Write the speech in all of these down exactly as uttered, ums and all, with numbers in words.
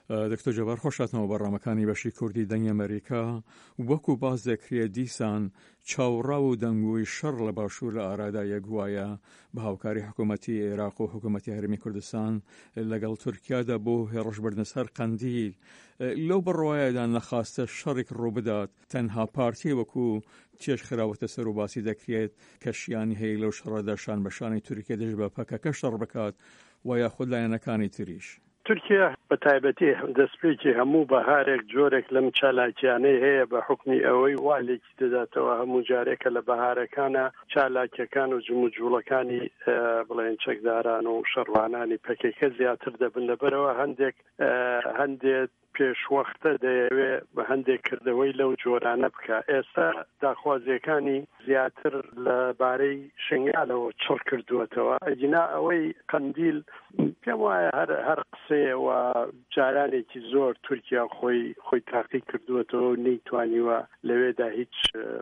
دکتۆر جەبار خۆشاتنەوە بەڕامەکانی بەشی کوردی دەنگی ئەمریکا وەکو باز دەکرێت دیسان چاوەڕا و دەنگوی شەڕ لە باشوور لە ئارادایە گوایە بە هاوکاری حکوومەتی عێراق و حکوومەتی هەرێمی کوردستان لەگەڵ تورکیادا بۆ هێڕشبردنە سەر قەندیل لەو بڕواایەدا نەخواستە شەڕێک ڕووبدات تەنها پارتی وەکو چێژ خراوەتە سەر و باسی دەکرێت کە شیانی هەیە لەو شەڕەدا شان بەشانی تورکیا دژ بە پەکەکە شەڕ بکات و یاخود لایەنەکانی تریش. تورکیا بە تایبەتی دەستپێکی هەموو بەهارێک جۆرێک لەم چالاکیانەی هەیە بە حکمی ئەوەی والێکی دەداتەوە هەموو جارێکە لە بەهارەکانە چالاکیەکان و جموجوڵەکانی بڵێن چەکداران و شەڕوانانی پەکێکە زیاتر دەبن لەبەرەوە هەندێک هەندێک پێشوەختە دەیەوێت بە هەندێک کردەوەی لەو جۆرانە بکە. ئێستا داخوازیەکانی زیاتر لەبارەی شنگالەوە چڕ کردووەتەوە ئەجینا ئەوەی قەندیل پێم وایە هەر هەر قسەیەوە جارانێکی زۆر تورکیا خۆی خۆی تاقی کردووەتەوە و نەیتوانیوە لەوێدا هیچ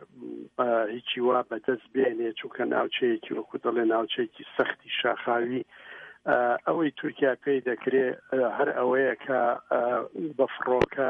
هیچی وا بەدەست بێنێ چونکە ناوچەیەکی وەکو دەڵێ ناوچەیەکی سەختی شاخاوی ئەوەی تورکیا پێی دەکرێت هەر ئەوەیە کە بە فڕۆکە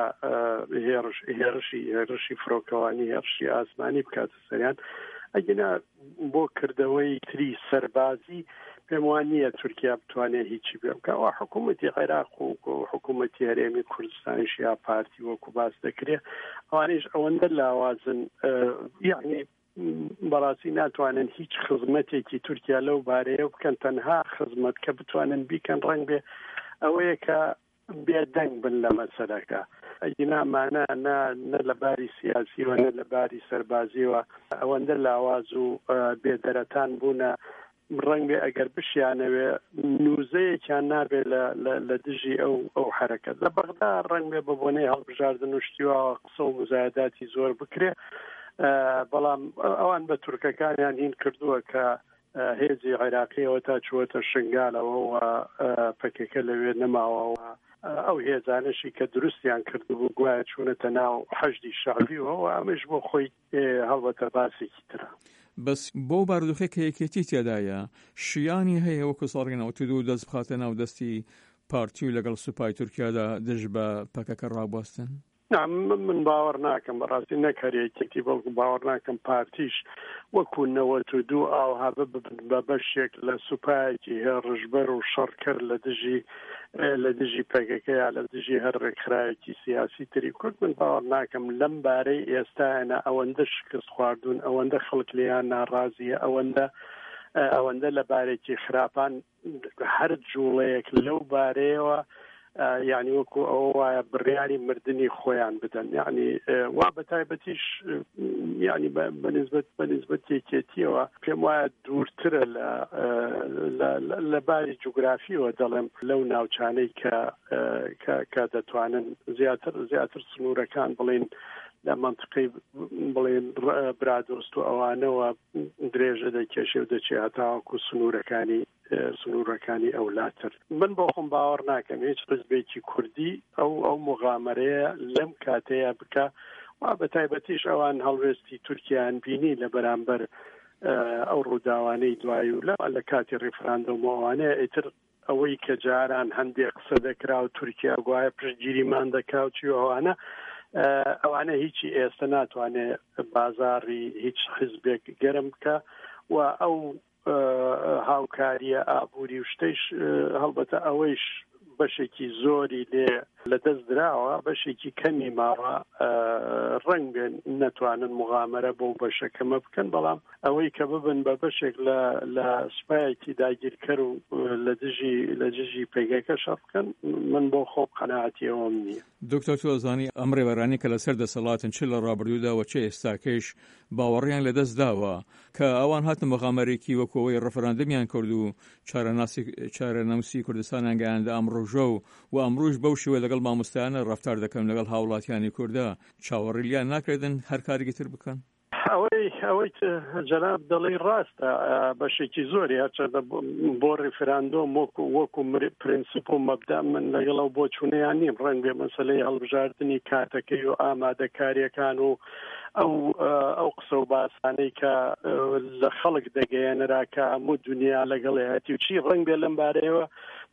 هێرشی هێرشی فڕۆکەوانی هێرشی ئاسمانی بکاتە سەریان ئەگەنا بۆ کردەوەی تری سەربازی پێم وان نییە تورکیا بتوانێت هیچی بێ بکە ئەوە حکوومەتی عێراق و حکوومەتی هەرێمی کوردستانیش یا پارتی وەکو باس دەکرێت ئەوانیش ئەوەندە لاوازن یعنی بەڕاستی ناتوانن هیچ خزمەتێکی تورکیا لەو بارەیە بکەن تەنها خزمەت کە بتوانن بیکەن ڕەنگ بێ ئەوەیە کە بێدەنگ بن لە مەسەلەکە ئەگینامانە نە لە باری سیاسیوە نە لە باری سەربازیوە ئەوەندە لاواز و بێدەرەتان بوونە ڕەنگ بێ ئەگەر بشیانەوێ نووزەیەکیان نابێت لە دژی ئەو ئەو حرەکەت لە بەغدا ڕەنگ بێ بە بۆنەی هەڵبژاردن و شتیوە قسە و مزایداتی زۆر بکرێ بەڵام ئەوان بە تورکەکانیان هین کردووە کە هێزی عێراقیەوە تا چوەتە شنگالەوە و پەکێکە لەوێ نەماوەوە ئەو هێزانشی کە دروستیان کردبوو گوایە چوونەتە ناو حەشدی شعبیەوە و ئەمەش بۆ خۆی هەڵبەتە باسێکی ترە. بەس بۆ بارودۆخی کە یەکێتی تێدایە شیانی هەیە وەکو ساڵێنەوە تو دوو دەست بخاتە ناو دەستی پارتی و لەگەڵ سوپای تورکیادا دژ بە پەکەکە ڕابواستن؟ من باوەڕ ناکەم بەڕاستی نەکارێکێتی بەڵکو باوەڕ ناکەم پارتیش وەکو نەوەت و دوو ئاوها ببن بە بەشێک لە سوپایەکی هێڕژبەر و شەڕکرد لە دژی لە دژی پەکەکە یا لە دژی هەر ڕێکخراوێکی سیاسی تری کورد من باوەڕ ناکەم لەم بارەی ئێستاەنە ئەوەندە شکست خواردوون ئەوەندە خەڵک لیان ناڕازیە ئەوەندە ئەوەندە لە بارێکی خراپان هەر جوڵەیەک لەو بارەیەوە یعنی وەکو ئەوە وایە بڕیاری مردنی خۆیان بدەن یعنی وا بە تایبەتیش یعنی بەنسبەت بەنسبەت یەکێتیەوە پێم وایە دوورترە لە باری جوگرافیەوە دەڵێم لەو ناوچانەی کە دەتوانن زیاتر زیاتر سنوورەکان بڵێن لە منطقەی بڵێن برادۆست و ئەوانەوە درێژە دەکێشێ و دەچێ هەتاوەکو سنوورەکانی سنوورەکانی ئەولاتر من بۆ خۆم باوەڕ ناکەم هیچ حزبێکی کوردی ئەو ئەو مغامرەیە لەم کاتەیە بکە وا بە تایبەتیش ئەوان هەڵوێستی تورکیان بینی لە بەرامبەر ئەو ڕووداوانەی دوایی و لە کاتی ڕێفراندۆمەوانەیە ئیتر ئەوەی کە جاران هەندێک قسە دەکرا و تورکیا گوایە پشتگیریمان دەکا و چی ئەوانە ئەوانە هیچی ئێستا ناتوانێت بازاڕی هیچ حزبێک گەرم بکە و ئەو هاوکاریە ئابووری و شتەیش هەڵبەتە ئەوەیش بەشێکی زۆری لێ لە دەست دراوە بەشێکی کەمی ماوە ڕەنگ بێن نەتوانن مغامرە بۆ بەشەکەمە بکەن بەڵام ئەوەی کە ببن بە بەشێک لە سوپایەکی داگیرکەر و لە دژی لە دژی پێگەکە شەڕ بکەن من بۆ خۆم قەناعەتی ئەوەم نییە. دکتۆر تۆزانی ئەم ڕێبەرانی کە لەسەر دەسەڵاتن چ لە ڕابردوودا و چه ئێستاکەش باوەڕیان لەدەست داوە کە ئەوان هاتن مەغامەرێکی وەکەوەی ڕەفەراندەمیان کرد و چارەنووسی کوردستانیان گەیاندە ئەمڕۆژە و ئەمڕۆژ بەو شێوەیە لەگەڵ مامۆستایانە ڕەفتار دەکەن لەگەڵ هاوڵاتیانی کووردا چاوەڕێلیان ناکردن هەر کارێکی تر بکەن؟ ئەوەی ئەوەی جەناب دەڵێ ڕاستە بەشێکی زۆری هەرچەندە بۆ ڕێفراندۆم وەکو وەکو پرینسیپ و مەبدا من لەگەڵەوە بۆ چوونەیان نیم ڕەنگ بێ مەسەلەی هەڵبژاردننی کاتەکەی و ئامادەکاریەکان و ئەو ئەو قسە و باسانەی کە لە خەڵک دەگەیەنرا کە هەموو دنیا لەگەڵ هەتی و چی ڕەنگ بێ لەم بارەیەوە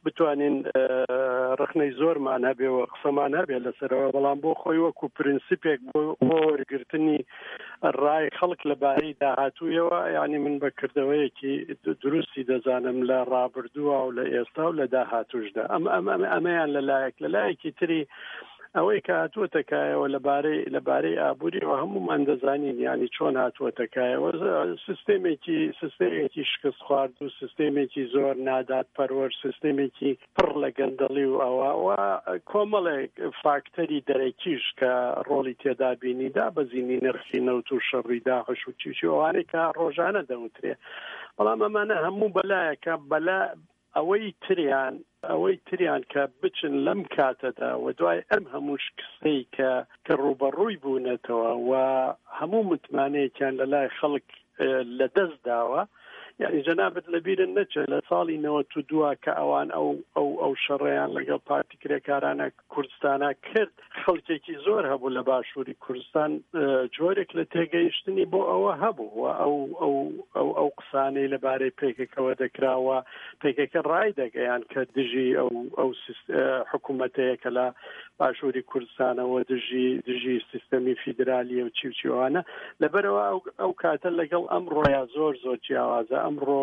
بتوانین ڕخنەی زۆرمان هەبێ و قسەمان هەبێ لەسەرەوە، بەڵام بۆ خۆی وەکو پرینسیپێک بۆ وەرگرتنی ڕای خەڵک لەبارەی داهاتوویەوە، یعنی من بەکردەوەیەکی دروستی دەزانم لە ڕابردووە و لە ئێستا و لە داهاتووشدا. ئەم ئەمەیان لەلایەک لەلایەکی تری ئەوەی کە هاتووەتەکایەوە لەبارەی لەبارەی ئابووریەوە هەمومان دەزانین، ینی چۆن هاتووەتەکایەوە سیستێمێکی سیستێمێکی شکست خوارد و سیستێمێکی زۆر نادات پەروەر، سیستێمێکی پڕ لە گەندەڵی و ئەوە کۆمەڵێک فاکتەری دەرەکیش کە ڕۆڵی تێدا بینیدا بەزینی نرخی نەوت و شەڕی داعش و چیچی ئەوانەی کە ڕۆژانە دەوترێ، بەڵام ئەمانە هەموو بەلایەکە بەلا ئەوەی تریان ئەوەی تریان کە بچن لەم کاتەدا و دوای ئەم هەموو شکستەی کە کە ڕوبەڕووی بوونەتەوە و هەموو متمانەیەکیان لە لای خەڵک لە دەست داوە، یعنی جەنابەت لەبیرن نەچێ لە ساڵی نەوەت و دووە کە ئەوان ئەو ئەو ئەو شەڕەیان لەگەڵ پارتی کرێکارانە کوردستانە کرد، خەڵکێکی زۆر هەبوو لە باشووری کوردستان جۆرێک لە تێگەیشتنی بۆ ئەوە هەبوو و ئەو ئەو ئەو ئەو قسانەی لەبارەی پێکێکەوە دەکراوە پێکێکە ڕای دەگەیان کە دژی ئەو ئەو حکوومەتەیەکە لە باشووری کوردستانەوە دژی دژی سیستەمی فیدرالیە و چیوچیوانە، لەبەرەوە ئەو کاتە لەگەڵ ئەم ڕۆیا زۆر زۆر جیاوازە. ئەمڕۆ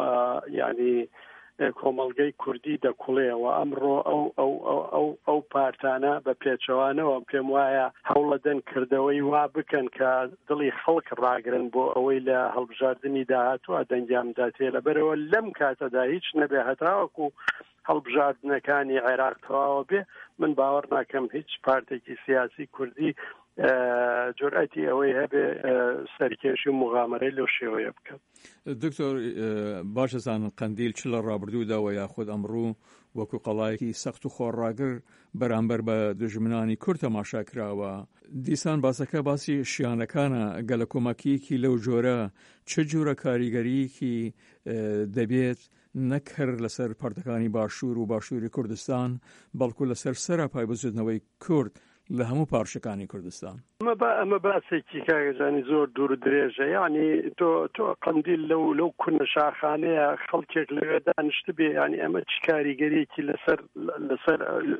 ینی کۆمەڵگەی کوردی دەکوڵێەوە، ئەمڕۆ ئەو ئەو ئەو ئەو پارتانە بە پێچەوانەوە پێم وایە هەوڵەدەن کردەوەی وا بکەن کە دڵی خەڵک ڕاگرن بۆ ئەوەی لە هەڵبژاردننی داهاتوە دەنجامداتێ، لەبەرەوە لەم کاتەدا هیچ نەبێ هەتاوەکو هەڵبژاردنەکانی عێراق تەواوە بێ، من باوەڕ ناکەم هیچ پارتێکی سیاسی کوردی جورئەتی ئەوەی هەبێ سەرکێشی و مغامرەی لەو شێوەیە بکەن. دکتۆر باشەزان قەندیل چ لە ڕابردووداوە یاخود ئەمڕوو وەکو قەڵایەکی سەخت و خۆڕاگر بەرامبەر بە دژمنانی کورد تەماشا کراوە، دیسان باسەکە باسی شیانەکانە گەلە کۆمەکیەکی لەو جۆرە چه جوورە کاریگەریەکی دەبێت نەک هەر لەسەر پارتەکانی باشوور و باشووری کوردستان بەڵکو لەسەر سەرپای بزودنەوەی کورد لە هەموو پارچەکانی کوردستان؟ ئەمە باسێکی کاگەزانی زۆر دوور و درێژە، یعنی تۆ تۆ قەندیل لەو لەو کونە شاخانەیە خەڵکێک لەوێ دانیشت بێ، ینی ئەمە چ کاریگەریەکی لەسەر لەسەر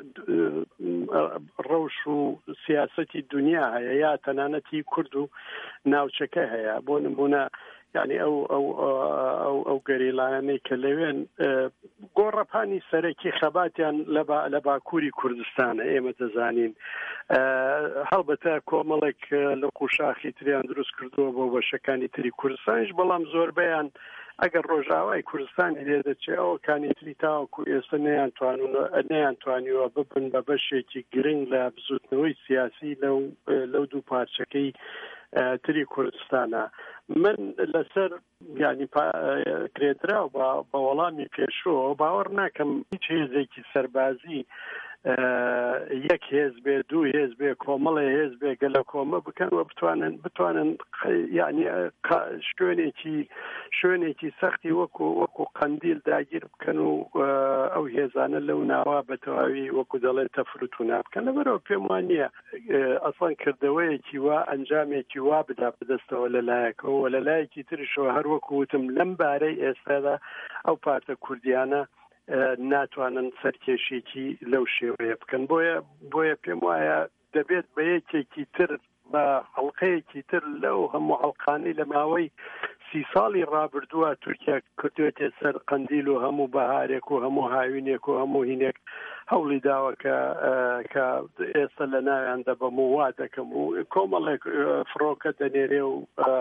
ڕەوش و سیاسەتی دنیا هەیە یا تەنانەتی کورد و ناوچەکە هەیە. بۆ نمونە یعنی ئەو ئەو ئەو ئەو گەریلایانەی کە لەوێن گۆڕەپانی سەرەکی خەباتیان لە باکووری کوردستانە ئێمە دەزانین، هەڵبەتە کۆمەڵێک لە قوشاخی تریان دروست کردووە بۆ بەشەکانی تری کوردستانیش، بەڵام زۆربەیان ئەگەر ڕۆژاوای کوردستانی لێ دەچێت ئەوەکانی تری تاوەکو ئێستا نەیانتوانیوە ببن بە بەشێکی گرنگ لە بزوتنەوەی سیاسی لەو لەو دوو پارچەکەی تری کوردستانە. من لەسەر ینی کرێدرا و بە وەڵامی پێشوە باوەڕ ناکەم هیچ هێزێکی سەربازی یەک هێز بێ دوو هێز بێ کۆمەڵێ هێز بێ گەلە کۆمە بکەن و بتوانن بتوانن ینی شوێنێکی شوێنێکی سەختی وەکو وەکو قەندیل داگیر بکەن و ئەو هێزانە لەو ناوا بە تەواوی وەکو دەڵێت تەفروت و نابکەن. لەبەرەوە پێم وانە ئەسڵان کردەوەیەکی وا ئەنجامێکی وا بدا بەدەستەوە لەلایەکەوە و لەلایەکی ترشەوە هەر وەکو وتم لەم بارەی ئێستادا ئەو پارتە کوردیانە ناتوانن سەرکێشێکی لەو شێوەیە بکەن. بۆیە بۆیە پێم وایە دەبێت بە یەکێکی تر بە هەڵقەیەکی تر لەو هەموو هەڵقانەی لە ماوەی سی ساڵی ڕابردووە تورکیا کردوێتێ سەر قەندیل و هەموو بەهارێک و هەموو هاوینێک و هەموو هینێک هەوڵی داوە کە کە ئێستا لە ناویاندا بەموو وا دەکەم و کۆمەڵێک فڕۆکە دەنێرێ و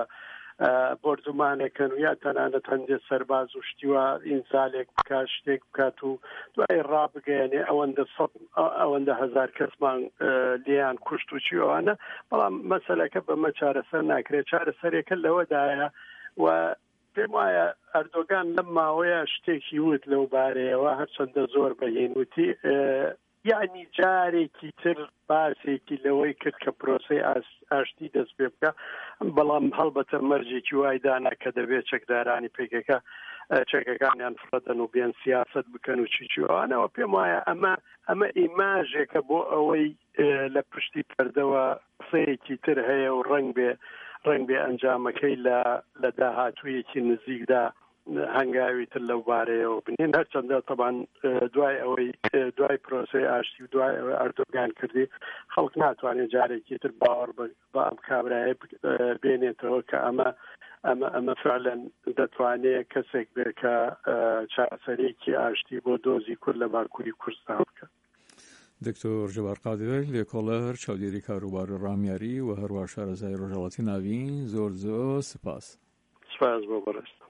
بۆرزمانێکن و یا تەنانەت هەندێک سەرباز و شتیوە ئینسالێک بکات شتێک بکات و دوای ڕابگەیەنێ ئەوەندە ئەوەندە هەزار کەسمان لیان کوشت و چیوانە، بەڵام مەسەلەکە بەمە چارەسەر ناکرێت. چارەسەرێکە لەوەدایە و پێم وایە ئەردۆگان لەم ماوەیە شتێکی وت لەو بارەیەوە هەرچەندە زۆر بەهێنوتی، یعنی جارێکی تر باسێکی لەوەی کرد کە پرۆسەی ئاشتی دەست پێ بکە، بەڵام هەڵبەتە مەرجێکی وای دانا کە دەبێت چەکدارانی پێکەکە چەکەکانیان فرەدەن و بێن سیاست بکەن و چیچیوانەوە. پێم وایە ئەمە ئەمە ئیماژێکە بۆ ئەوەی لە پشتی پەردەوە قسەیەکی تر هەیە و ڕنگ بێ ڕنگ بێ ئەنجامەکەی لە لە داهاتوویەکی نزیکدا هەنگاوی تر لەو بارەیەوە بنین هەرچەندە طبعاً دوای ئەوەی دوای پرۆسەی ئاشتی و دوای ئەوەی ئەردۆگان کردی خەڵک ناتوانێت جارێکی تر باوەڕ بە ئەم کابرایە بێنێتەوە کە ئەمە ئەمە ئەمە فعلەن دەتوانێت کەسێک بێ کە چاسەرێکی ئاشتی بۆ دۆزی کورد لە باکووری کوردستان بکات. دکتۆر جەبار قادر لێکۆڵەر چاودێری کاروباری ڕامیاری و هەروە شارەزای ڕۆژهەڵاتی ناوین زۆر زۆر سپاس. سپاس بۆ بەڕێستم.